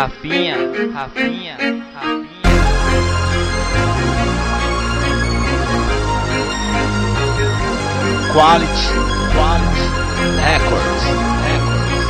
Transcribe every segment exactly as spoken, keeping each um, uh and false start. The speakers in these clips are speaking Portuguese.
Rafinha, Rafinha, Rafinha. Quality, Quality Records, Records.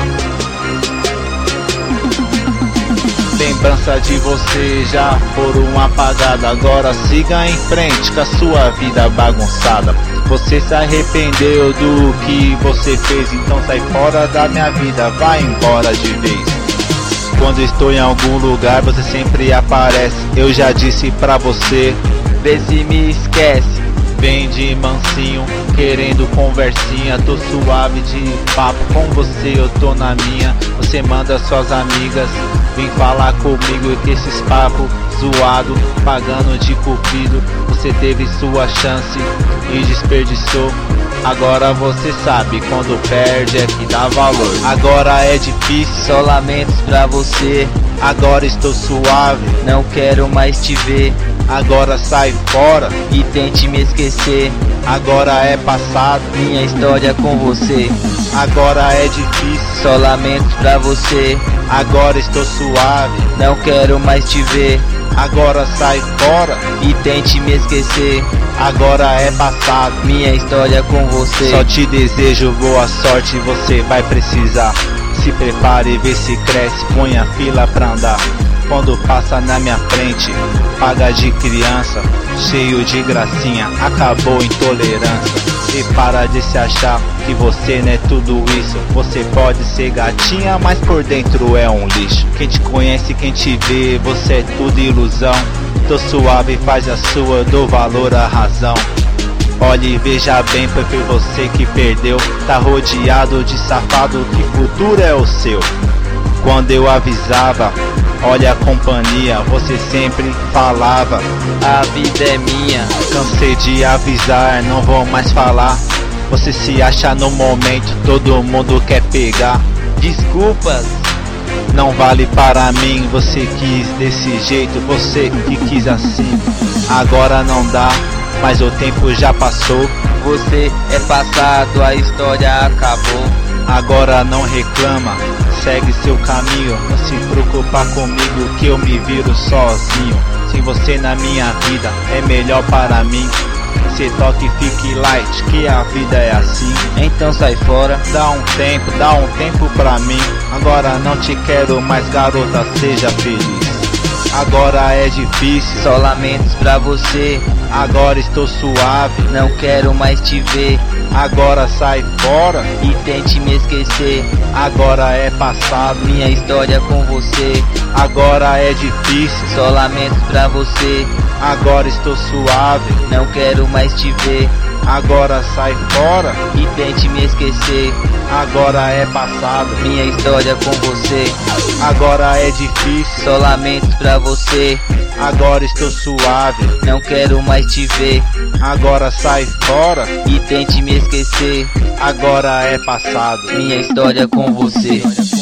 Lembrança de você já foram apagadas. Agora siga em frente com a sua vida bagunçada. Você se arrependeu do que você fez, então sai fora da minha vida, vai embora de vez. Quando estou em algum lugar você sempre aparece. Eu já disse pra você, vê se me esquece. Vem de mansinho, querendo conversinha. Tô suave de papo com você, eu tô na minha. Você manda suas amigas, vem falar comigo que esses papos zoado, pagando de cupido. Você teve sua chance e desperdiçou. Agora você sabe, quando perde é que dá valor. Agora é difícil, só lamentos pra você. Agora estou suave, não quero mais te ver. Agora sai fora e tente me esquecer. Agora é passado, minha história com você. Agora é difícil, só lamentos pra você. Agora estou suave, não quero mais te ver. Agora sai fora e tente me esquecer. Agora é passado, minha história com você. Só te desejo boa sorte, você vai precisar. Se prepare e vê se cresce, põe a fila pra andar. Quando passa na minha frente, paga de criança, cheio de gracinha, acabou intolerância. E para de se achar que você não é tudo isso. Você pode ser gatinha, mas por dentro é um lixo. Quem te conhece, quem te vê, você é tudo ilusão. Tô suave, faz a sua, dou valor à razão. Olhe e veja bem, foi você que perdeu. Tá rodeado de safado, que futuro é o seu? Quando eu avisava, olha a companhia, você sempre falava, a vida é minha. Cansei de avisar, não vou mais falar. Você se acha no momento, todo mundo quer pegar. Desculpas, não vale para mim. Você quis desse jeito, você que quis assim. Agora não dá, mas o tempo já passou. Você é passado, a história acabou. Agora não reclama, segue seu caminho. Não se preocupar comigo que eu me viro sozinho. Sem você na minha vida é melhor para mim. Cê toque e fique light, que a vida é assim. Então sai fora, dá um tempo, dá um tempo pra mim. Agora não te quero mais, garota, seja feliz. Agora é difícil, só lamentos pra você. Agora estou suave, não quero mais te ver. Agora sai fora e tente me esquecer. Agora é passado, minha história com você. Agora é difícil, só lamentos pra você. Agora estou suave, não quero mais te ver. Agora sai fora e tente me esquecer. Agora é passado, minha história com você. Agora é difícil, só lamentos pra você. Agora estou suave, não quero mais te ver. Agora sai fora e tente me esquecer. Agora é passado, minha história com você.